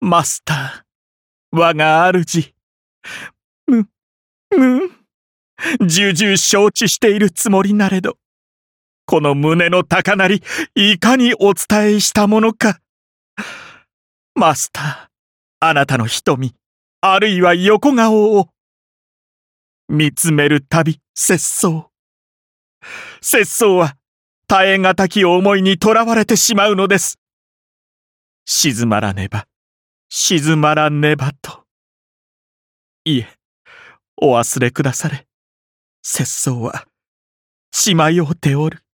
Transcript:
マスター、我が主。む、重々承知しているつもりなれど、この胸の高鳴り、いかにお伝えしたものか。マスター、あなたの瞳、あるいは横顔を見つめるたび節操。節操は耐え難き思いにとらわれてしまうのです。静まらねば、静まらねばと。いえ、お忘れくだされ。節操は血迷うておる。